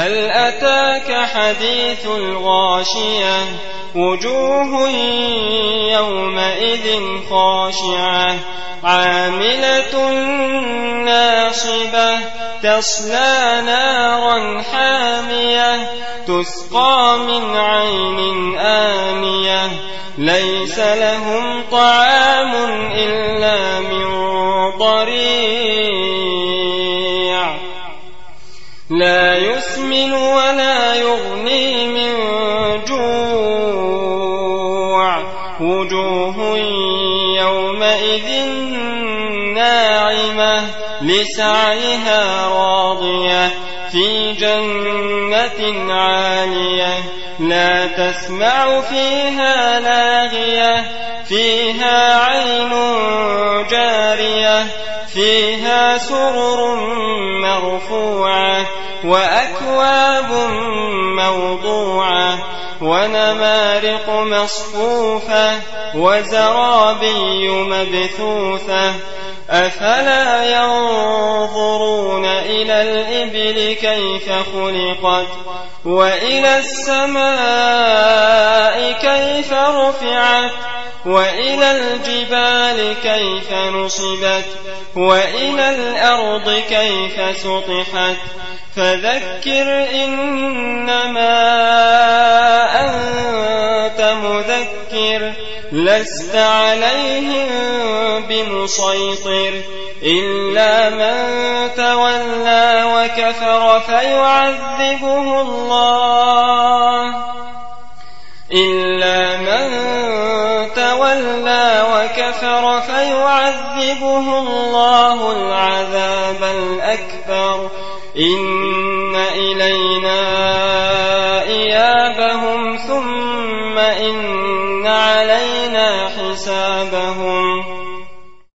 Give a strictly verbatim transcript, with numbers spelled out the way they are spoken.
هل أتاك حديث الغاشية وجوه يومئذ خاشعة عاملة ناصبة تصلى نارا حامية تسقى من عين آنية ليس لهم طعام إلا من ضريع لا يسمن ولا يغني من جوع وجوه يومئذ ناعمة لسعيها راضية في جنة عالية لا تسمع فيها لاغية فيها عين جارية فيها سرر مرفوعة وأكواب موضوعة ونمارق مصفوفة وزرابي مبثوثة أفلا ينظرون إلى الإبل كيف خلقت وإلى السماء كيف رفعت وإلى الجبال كيف نصبت وإلى الأرض كيف سطحت فذكر إنما أنت مذكر لست عليهم بمسيطر إلا من تولى وكفر فيعذبه الله إلا من تولى وكفر فيعذبه الله العذاب الأكبر إن إلينا إيابهم ثم إن علينا حسابهم